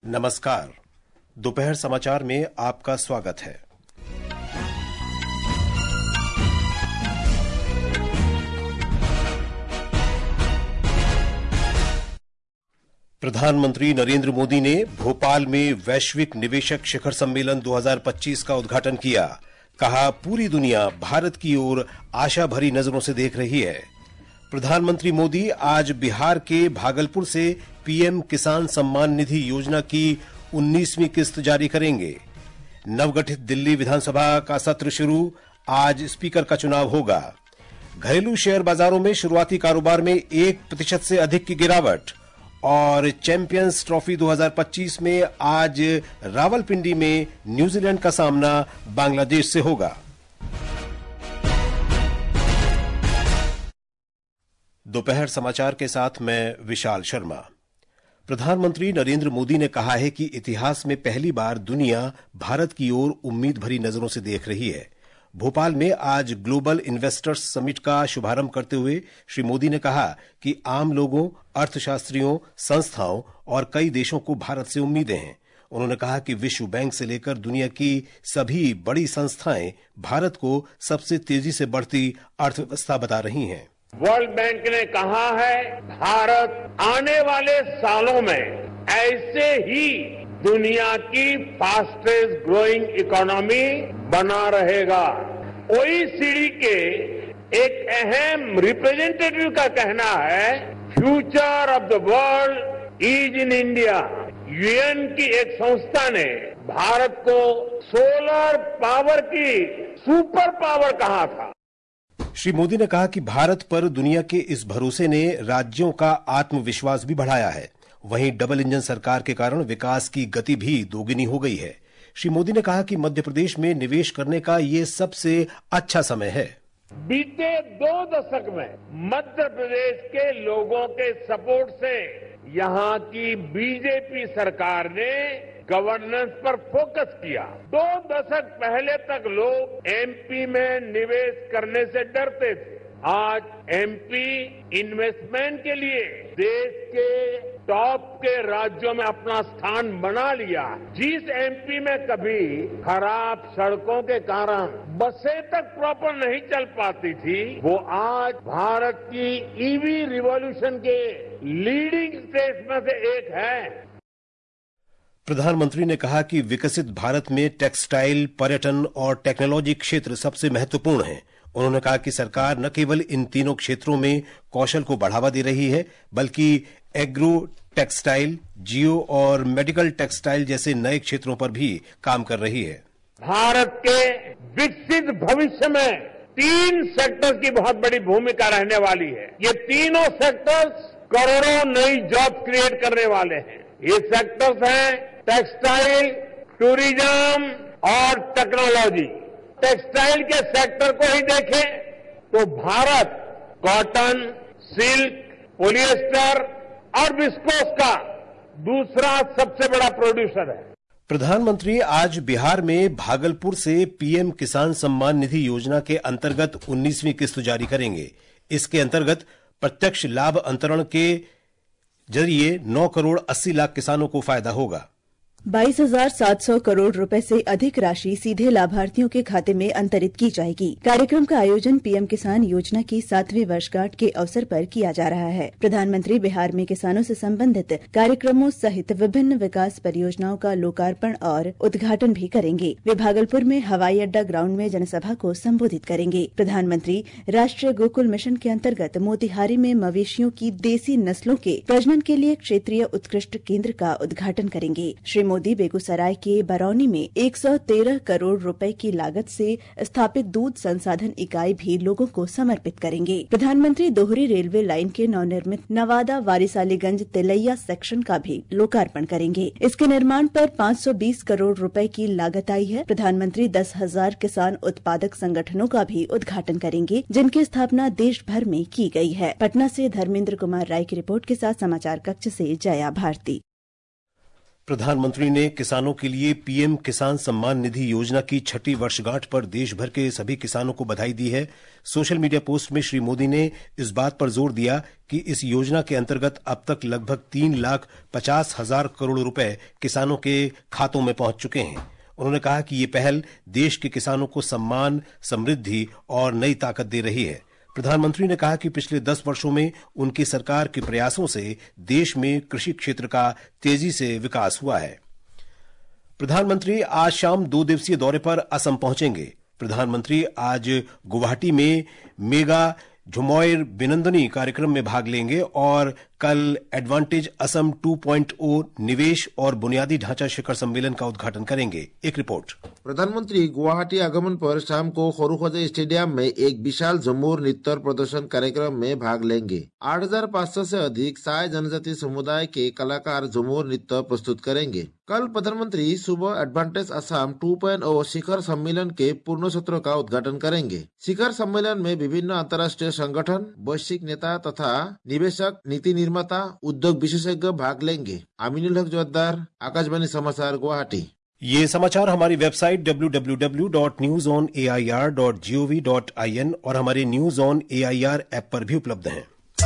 नमस्कार। दोपहर समाचार में आपका स्वागत है। प्रधानमंत्री नरेंद्र मोदी ने भोपाल में वैश्विक निवेशक शिखर सम्मेलन 2025 का उद्घाटन किया। कहा, पूरी दुनिया भारत की ओर आशा भरी नजरों से देख रही है। प्रधानमंत्री मोदी आज बिहार के भागलपुर से पीएम किसान सम्मान निधि योजना की 19वीं किस्त जारी करेंगे। नवगठित दिल्ली विधानसभा का सत्र शुरू, आज स्पीकर का चुनाव होगा। घरेलू शेयर बाजारों में शुरुआती कारोबार में 1% से अधिक की गिरावट। और चैंपियंस ट्रॉफी 2025 में आज रावलपिंडी में न्यूजीलैंड का सामना बांग्लादेश से होगा। दोपहर समाचार के साथ मैं विशाल शर्मा। प्रधानमंत्री नरेंद्र मोदी ने कहा है कि इतिहास में पहली बार दुनिया भारत की ओर उम्मीद भरी नजरों से देख रही है। भोपाल में आज ग्लोबल इन्वेस्टर्स समिट का शुभारंभ करते हुए श्री मोदी ने कहा कि आम लोगों, अर्थशास्त्रियों, संस्थाओं और कई देशों को भारत से उम्मीदें हैं। उन्होंने कहा कि विश्व बैंक से लेकर दुनिया की सभी बड़ी संस्थाएं भारत को सबसे तेजी से बढ़ती अर्थव्यवस्था बता रही हैं। वर्ल्ड बैंक ने कहा है, भारत आने वाले सालों में ऐसे ही दुनिया की फास्टेस्ट ग्रोइंग इकोनॉमी बना रहेगा। ओईसीडी के एक अहम रिप्रेजेंटेटिव का कहना है, future of the world is in India. UN की एक संस्था ने भारत को सोलर पावर की सुपर पावर कहा था। श्री मोदी ने कहा कि भारत पर दुनिया के इस भरोसे ने राज्यों का आत्मविश्वास भी बढ़ाया है। वहीं डबल इंजन सरकार के कारण विकास की गति भी दोगुनी हो गई है। श्री मोदी ने कहा कि मध्य प्रदेश में निवेश करने का ये सबसे अच्छा समय है। बीते 2 दशक में मध्य प्रदेश के लोगों के सपोर्ट से यहाँ की बीजेपी सरकार ने गवर्नेंस पर फोकस किया। 2 दशक पहले तक लोग एमपी में निवेश करने से डरते थे। आज एमपी इन्वेस्टमेंट के लिए देश के टॉप के राज्यों में अपना स्थान बना लिया। जिस एमपी में कभी खराब सड़कों के कारण बसें तक प्रॉपर नहीं चल पाती थी, वो आज भारत की ईवी रिवॉल्यूशन के लीडिंग स्टेट्स में से एक है। प्रधानमंत्री ने कहा कि विकसित भारत में टेक्सटाइल, पर्यटन और टेक्नोलॉजी क्षेत्र सबसे महत्वपूर्ण हैं। उन्होंने कहा कि सरकार न केवल इन तीनों क्षेत्रों में कौशल को बढ़ावा दे रही है, बल्कि एग्रो टेक्सटाइल, जियो और मेडिकल टेक्सटाइल जैसे नए क्षेत्रों पर भी काम कर रही है। भारत के विकसित भविष्य में 3 सेक्टर्स की बहुत बड़ी भूमिका रहने वाली है। ये तीनों सेक्टर्स करोड़ों नई जॉब क्रिएट करने वाले हैं। ये सेक्टर्स हैं टेक्सटाइल, टूरिज्म और टेक्नोलॉजी। टेक्सटाइल के सेक्टर को ही देखें तो भारत कॉटन, सिल्क, पॉलिएस्टर और विस्कोस का दूसरा सबसे बड़ा प्रोड्यूसर है। प्रधानमंत्री आज बिहार में भागलपुर से पीएम किसान सम्मान निधि योजना के अंतर्गत 19वीं किस्त जारी करेंगे। इसके अंतर्गत प्रत्यक्ष लाभ अंतरण के जरिए 9 करोड़ 80 लाख किसानों को फायदा होगा। 22,700 करोड़ रुपए से अधिक राशि सीधे लाभार्थियों के खाते में अंतरित की जाएगी। कार्यक्रम का आयोजन पीएम किसान योजना की 7वीं वर्षगांठ के अवसर पर किया जा रहा है। प्रधानमंत्री बिहार में किसानों से संबंधित कार्यक्रमों सहित विभिन्न विकास परियोजनाओं का लोकार्पण और उद्घाटन भी करेंगे। वे भागलपुर में हवाई अड्डा ग्राउंड में जनसभा को संबोधित करेंगे। प्रधानमंत्री राष्ट्रीय गोकुल मिशन के अंतर्गत मोतिहारी में मवेशियों की देसी नस्लों के प्रजनन के लिए क्षेत्रीय उत्कृष्ट केंद्र का उद्घाटन करेंगे। श्री मोदी बेगूसराय के बरौनी में 113 करोड़ रुपए की लागत से स्थापित दूध संसाधन इकाई भी लोगों को समर्पित करेंगे। प्रधानमंत्री दोहरी रेलवे लाइन के नवनिर्मित नवादा वारिसालीगंज तिलैया सेक्शन का भी लोकार्पण करेंगे। इसके निर्माण पर 520 करोड़ रुपए की लागत आई है। प्रधानमंत्री 10,000 किसान उत्पादक संगठनों का भी उद्घाटन करेंगे, जिनकी स्थापना देश भर में की गई है। पटना से धर्मेंद्र कुमार राय की रिपोर्ट के साथ समाचार कक्ष से जया भारती। प्रधानमंत्री ने किसानों के लिए पीएम किसान सम्मान निधि योजना की 6ठी वर्षगांठ पर देश भर के सभी किसानों को बधाई दी है। सोशल मीडिया पोस्ट में श्री मोदी ने इस बात पर जोर दिया कि इस योजना के अंतर्गत अब तक लगभग 3,50,000 करोड़ रुपए किसानों के खातों में पहुंच चुके हैं। उन्होंने कहा कि ये पहल देश के किसानों को सम्मान, समृद्धि और नई ताकत दे रही है। प्रधानमंत्री ने कहा कि पिछले 10 वर्षों में उनकी सरकार के प्रयासों से देश में कृषि क्षेत्र का तेजी से विकास हुआ है। प्रधानमंत्री आज शाम 2 दिवसीय दौरे पर असम पहुंचेंगे। प्रधानमंत्री आज गुवाहाटी में मेगा झुमोयर बिनंदनी कार्यक्रम में भाग लेंगे और कल एडवांटेज असम 2.0 निवेश और बुनियादी ढांचा शिखर सम्मेलन का उद्घाटन करेंगे। एक रिपोर्ट। प्रधानमंत्री गुवाहाटी आगमन पर शाम को खोरुखोजे स्टेडियम में एक विशाल झुमूर नृत्य प्रदर्शन कार्यक्रम में भाग लेंगे। 8,500 से अधिक साय जनजाति समुदाय के कलाकार झुमूर नृत्य प्रस्तुत करेंगे। कल प्रधानमंत्री सुबह एडवांटेज असम 2.0 शिखर सम्मेलन के पूर्ण सत्र का उद्घाटन करेंगे। शिखर सम्मेलन में विभिन्न अंतर्राष्ट्रीय संगठन, वैश्विक नेता तथा निवेशक, नीति निर्माता, उद्योग विशेषज्ञ भाग लेंगे। आमिनुल हक जोद्दार, आकाशवाणी समाचार, गुवाहाटी। ये समाचार हमारी वेबसाइट www.newsonair.gov.in और हमारे न्यूज ऑन एआईआर ऐप पर भी उपलब्ध हैं।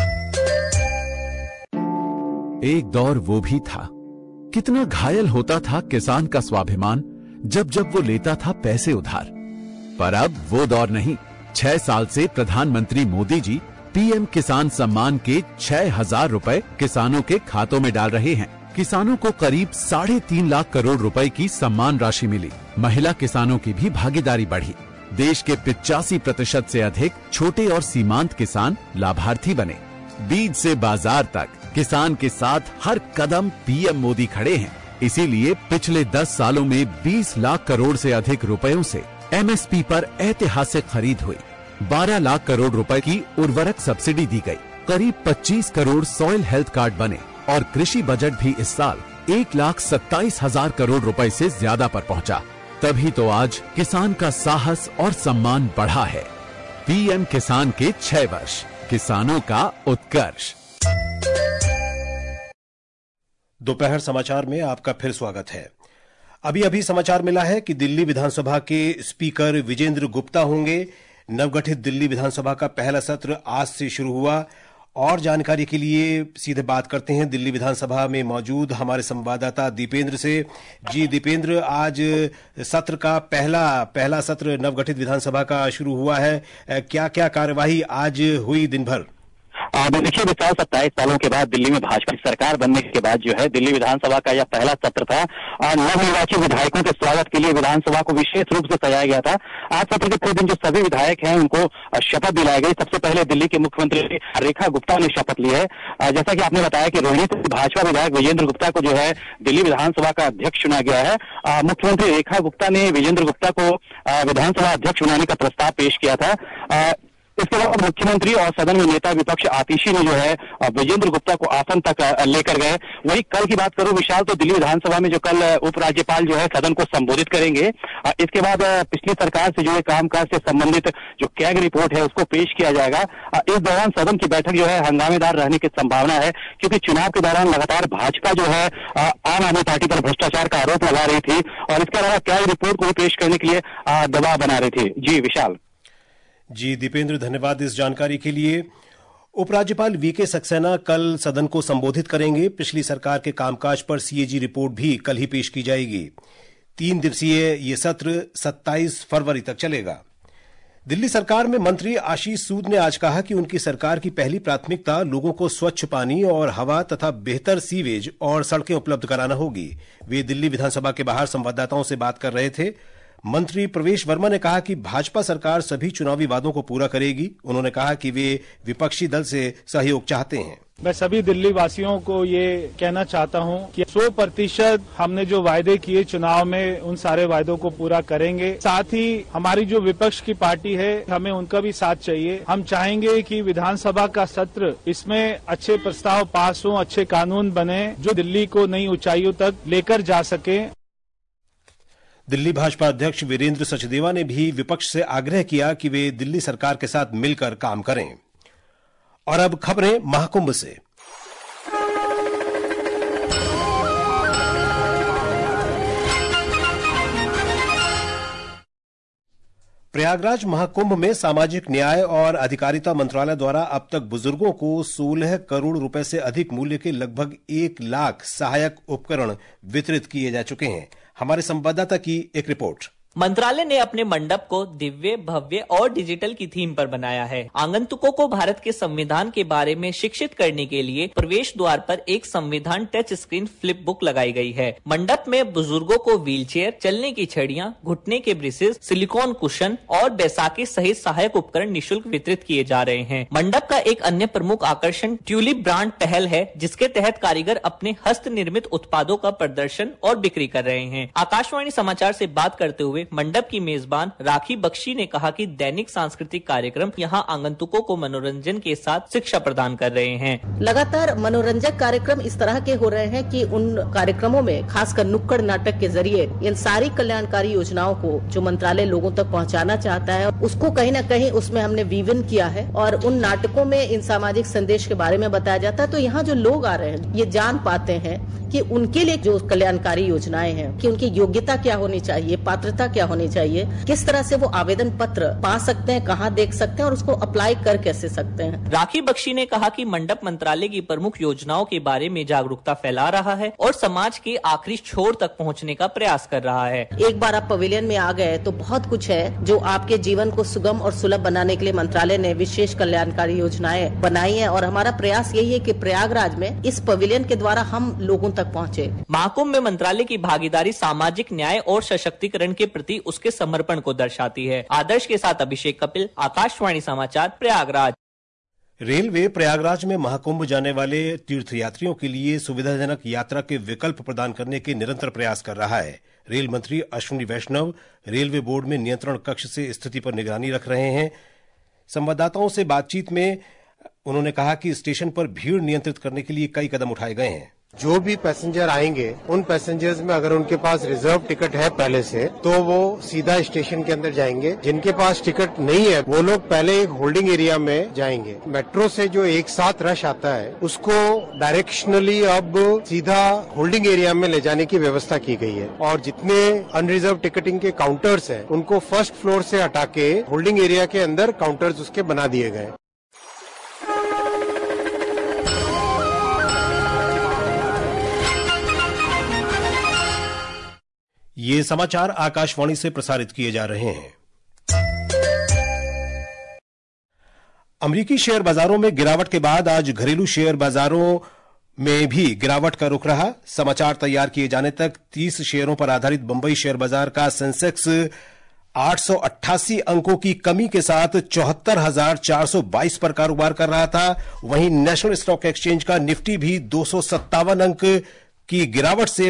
एक दौर वो भी था, कितना घायल होता था किसान का स्वाभिमान जब जब वो लेता था पैसे उधार। पर अब वो दौर नहीं। 6 साल से प्रधानमंत्री मोदी जी पीएम किसान सम्मान के 6,000 रुपए किसानों के खातों में डाल रहे हैं। किसानों को करीब 3.5 लाख करोड़ रुपए की सम्मान राशि मिली। महिला किसानों की भी भागीदारी बढ़ी। देश के 85% से अधिक छोटे और सीमांत किसान लाभार्थी बने। बीज से बाजार तक किसान के साथ हर कदम पीएम मोदी खड़े हैं। इसीलिए पिछले 10 सालों में 20 लाख करोड़ से अधिक रुपयों से एमएसपी पर ऐतिहासिक खरीद हुई। 12 लाख करोड़ रुपए की उर्वरक सब्सिडी दी गई। करीब 25 करोड़ सॉइल हेल्थ कार्ड बने और कृषि बजट भी इस साल 1,27,000 करोड़ रुपए से ज्यादा पर पहुंचा। तभी तो आज किसान का साहस और सम्मान बढ़ा है। पीएम किसान के 6 वर्ष, किसानों का उत्कर्ष। दोपहर समाचार में आपका फिर स्वागत है। अभी समाचार मिला है कि दिल्ली विधानसभा के स्पीकर विजेंद्र गुप्ता होंगे। नवगठित दिल्ली विधानसभा का पहला सत्र आज से शुरू हुआ और जानकारी के लिए सीधे बात करते हैं दिल्ली विधानसभा में मौजूद हमारे संवाददाता दीपेंद्र से। जी दीपेंद्र, आज सत्र का पहला सत्र नवगठित विधानसभा का शुरू हुआ है। क्या क्या कार्यवाही आज हुई दिन भर? देखिए विशाल, 27 सालों के बाद दिल्ली में भाजपा की सरकार बनने के बाद जो है दिल्ली विधानसभा का यह पहला सत्र था और नवनिर्वाचित विधायकों के स्वागत के लिए विधानसभा को विशेष रूप से सजाया गया था। आज सत्र के पहले दिन जो सभी विधायक हैं उनको शपथ दिलाई गई। सबसे पहले दिल्ली के मुख्यमंत्री रेखा गुप्ता ने शपथ ली है। जैसा कि आपने बताया कि रोहिणी से भाजपा विधायक विजेंद्र गुप्ता को जो है दिल्ली विधानसभा का अध्यक्ष चुना गया है। मुख्यमंत्री रेखा गुप्ता ने विजेंद्र गुप्ता को विधानसभा अध्यक्ष बनाने का प्रस्ताव पेश किया था। इसके बाद मुख्यमंत्री और सदन में नेता विपक्ष आतिशी ने जो है विजेंद्र गुप्ता को आसन तक लेकर गए। वही कल की बात करूं विशाल, तो दिल्ली विधानसभा में जो कल उपराज्यपाल जो है सदन को संबोधित करेंगे। इसके बाद पिछली सरकार से जुड़े कामकाज से संबंधित जो कैग रिपोर्ट है उसको पेश किया जाएगा। इस दौरान सदन की बैठक जो है हंगामेदार रहने की संभावना है, क्योंकि चुनाव के दौरान लगातार भाजपा जो है आम आदमी पार्टी पर भ्रष्टाचार का आरोप लगा रही थी और इसके अलावा कैग रिपोर्ट को भी पेश करने के लिए दबाव बना रही थी। जी विशाल। जी दीपेंद्र, धन्यवाद इस जानकारी के लिए। उपराज्यपाल वीके सक्सेना कल सदन को संबोधित करेंगे। पिछली सरकार के कामकाज पर सीएजी रिपोर्ट भी कल ही पेश की जाएगी। 3 दिवसीय ये सत्र 27 फरवरी तक चलेगा। दिल्ली सरकार में मंत्री आशीष सूद ने आज कहा कि उनकी सरकार की पहली प्राथमिकता लोगों को स्वच्छ पानी और हवा तथा बेहतर सीवेज और सड़कें उपलब्ध कराना होगी। वे दिल्ली विधानसभा के बाहर संवाददाताओं से बात कर रहे थे। मंत्री प्रवेश वर्मा ने कहा कि भाजपा सरकार सभी चुनावी वादों को पूरा करेगी। उन्होंने कहा कि वे विपक्षी दल से सहयोग चाहते हैं। मैं सभी दिल्ली वासियों को ये कहना चाहता हूं कि 100% हमने जो वायदे किए चुनाव में उन सारे वायदों को पूरा करेंगे। साथ ही हमारी जो विपक्ष की पार्टी है हमें उनका भी साथ चाहिए। हम चाहेंगे कि विधानसभा का सत्र इसमें अच्छे प्रस्ताव पास हों, अच्छे कानून बने जो दिल्ली को नई ऊंचाइयों तक लेकर जा सके। दिल्ली भाजपा अध्यक्ष वीरेंद्र सचदेवा ने भी विपक्ष से आग्रह किया कि वे दिल्ली सरकार के साथ मिलकर काम करें। और अब खबरें महाकुंभ से। प्रयागराज महाकुंभ में सामाजिक न्याय और अधिकारिता मंत्रालय द्वारा अब तक बुजुर्गों को 16 करोड़ रुपए से अधिक मूल्य के लगभग 1 लाख सहायक उपकरण वितरित किए जा चुके हैं। हमारे संवाददाता की एक रिपोर्ट। मंत्रालय ने अपने मंडप को दिव्य, भव्य और डिजिटल की थीम पर बनाया है। आगंतुकों को भारत के संविधान के बारे में शिक्षित करने के लिए प्रवेश द्वार पर एक संविधान टच स्क्रीन फ्लिप बुक लगाई गई है। मंडप में बुजुर्गों को व्हीलचेयर, चलने की छड़ियां, घुटने के ब्रेसेस, सिलिकॉन कुशन और बैसाखी सहित सहायक उपकरण निःशुल्क वितरित किए जा रहे हैं। मंडप का एक अन्य प्रमुख आकर्षण ट्यूलिप ब्रांड पहल है, जिसके तहत कारीगर अपने हस्त निर्मित उत्पादों का प्रदर्शन और बिक्री कर रहे हैं। आकाशवाणी समाचार से बात करते हुए मंडप की मेजबान राखी बख्शी ने कहा कि दैनिक सांस्कृतिक कार्यक्रम यहां आगंतुकों को मनोरंजन के साथ शिक्षा प्रदान कर रहे हैं। लगातार मनोरंजक कार्यक्रम इस तरह के हो रहे हैं कि उन कार्यक्रमों में खासकर नुक्कड़ नाटक के जरिए इन सारी कल्याणकारी योजनाओं को जो मंत्रालय लोगों तक पहुंचाना चाहता है, उसको कहीं न कहीं उसमें हमने वीवन किया है और उन नाटकों में इन सामाजिक संदेश के बारे में बताया जाता है। तो यहाँ जो लोग आ रहे हैं ये जान पाते हैं कि उनके लिए जो कल्याणकारी योजनाएं हैं कि उनकी योग्यता क्या होनी चाहिए, पात्रता क्या होनी चाहिए, किस तरह से वो आवेदन पत्र पा सकते हैं, कहाँ देख सकते हैं और उसको अप्लाई कर कैसे सकते हैं। राखी बख्शी ने कहा कि मंडप मंत्रालय की प्रमुख योजनाओं के बारे में जागरूकता फैला रहा है और समाज के आखिरी छोर तक पहुँचने का प्रयास कर रहा है। एक बार आप पवेलियन में आ गए तो बहुत कुछ है जो आपके जीवन को सुगम और सुलभ बनाने के लिए मंत्रालय ने विशेष कल्याणकारी योजनाएं बनाई है और हमारा प्रयास यही है कि प्रयागराज में इस पवेलियन के द्वारा हम लोगों तक पहुँचे। महाकुंभ में मंत्रालय की भागीदारी सामाजिक न्याय और सशक्तिकरण के प्रति उसके समर्पण को दर्शाती है। आदर्श के साथ अभिषेक कपिल, आकाशवाणी समाचार, प्रयागराज। रेलवे प्रयागराज में महाकुंभ जाने वाले तीर्थयात्रियों के लिए सुविधाजनक यात्रा के विकल्प प्रदान करने के निरंतर प्रयास कर रहा है। रेल मंत्री अश्विनी वैष्णव रेलवे बोर्ड में नियंत्रण कक्ष से स्थिति पर निगरानी रख रहे हैं। संवाददाताओं से बातचीत में उन्होंने कहा कि स्टेशन पर भीड़ नियंत्रित करने के लिए कई कदम उठाए गए हैं। जो भी पैसेंजर आएंगे उन पैसेंजर्स में अगर उनके पास रिजर्व टिकट है पहले से तो वो सीधा स्टेशन के अंदर जाएंगे। जिनके पास टिकट नहीं है वो लोग पहले एक होल्डिंग एरिया में जाएंगे। मेट्रो से जो एक साथ रश आता है उसको डायरेक्शनली अब सीधा होल्डिंग एरिया में ले जाने की व्यवस्था की गई है और जितने अनरिजर्व टिकटिंग के काउंटर्स हैं उनको फर्स्ट फ्लोर से हटा के होल्डिंग एरिया के अंदर काउंटर्स उसके बना दिए गए। ये समाचार आकाशवाणी से प्रसारित किए जा रहे हैं। अमेरिकी शेयर बाजारों में गिरावट के बाद आज घरेलू शेयर बाजारों में भी गिरावट का रुख रहा। समाचार तैयार किए जाने तक 30 शेयरों पर आधारित बंबई शेयर बाजार का सेंसेक्स 888 अंकों की कमी के साथ 74,422 पर कारोबार कर रहा था। वहीं नेशनल स्टॉक एक्सचेंज का निफ्टी भी 257 अंक की गिरावट से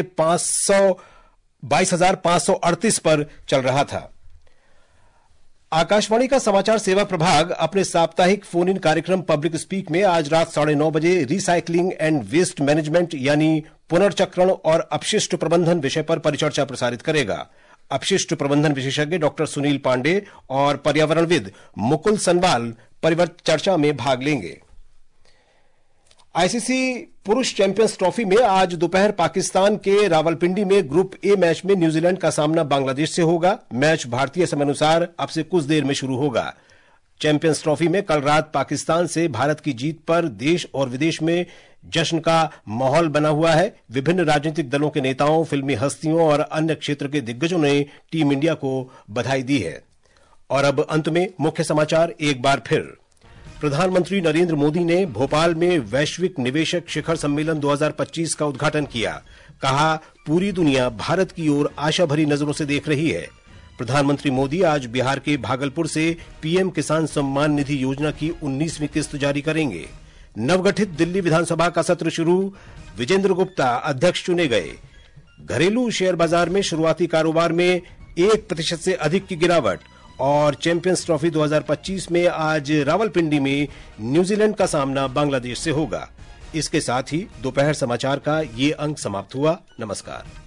22,538 पर चल रहा था। आकाशवाणी का समाचार सेवा प्रभाग अपने साप्ताहिक फोन इन कार्यक्रम पब्लिक स्पीक में आज रात 9:30 बजे रिसाइकलिंग एंड वेस्ट मैनेजमेंट यानी पुनर्चक्रण और अपशिष्ट प्रबंधन विषय पर परिचर्चा प्रसारित करेगा। अपशिष्ट प्रबंधन विशेषज्ञ डॉक्टर सुनील पांडे और पर्यावरणविद मुकुल सनवाल परिचर्चा में भाग लेंगे। आईसीसी पुरुष चैंपियंस ट्रॉफी में आज दोपहर पाकिस्तान के रावलपिंडी में ग्रुप ए मैच में न्यूजीलैंड का सामना बांग्लादेश से होगा। मैच भारतीय समय अनुसार अब से कुछ देर में शुरू होगा। चैंपियंस ट्रॉफी में कल रात पाकिस्तान से भारत की जीत पर देश और विदेश में जश्न का माहौल बना हुआ है। विभिन्न राजनीतिक दलों के नेताओं, फिल्मी हस्तियों और अन्य क्षेत्र के दिग्गजों ने टीम इंडिया को बधाई दी है। और अब अंत में मुख्य समाचार एक बार फिर। प्रधानमंत्री नरेंद्र मोदी ने भोपाल में वैश्विक निवेशक शिखर सम्मेलन 2025 का उद्घाटन किया। कहा, पूरी दुनिया भारत की ओर आशा भरी नजरों से देख रही है। प्रधानमंत्री मोदी आज बिहार के भागलपुर से पीएम किसान सम्मान निधि योजना की 19वीं किस्त जारी करेंगे। नवगठित दिल्ली विधानसभा का सत्र शुरू, विजेंद्र गुप्ता अध्यक्ष चुने गए। घरेलू शेयर बाजार में शुरुआती कारोबार में 1% से अधिक की गिरावट। और चैंपियंस ट्रॉफी 2025 में आज रावलपिंडी में न्यूजीलैंड का सामना बांग्लादेश से होगा। इसके साथ ही दोपहर समाचार का ये अंक समाप्त हुआ। नमस्कार।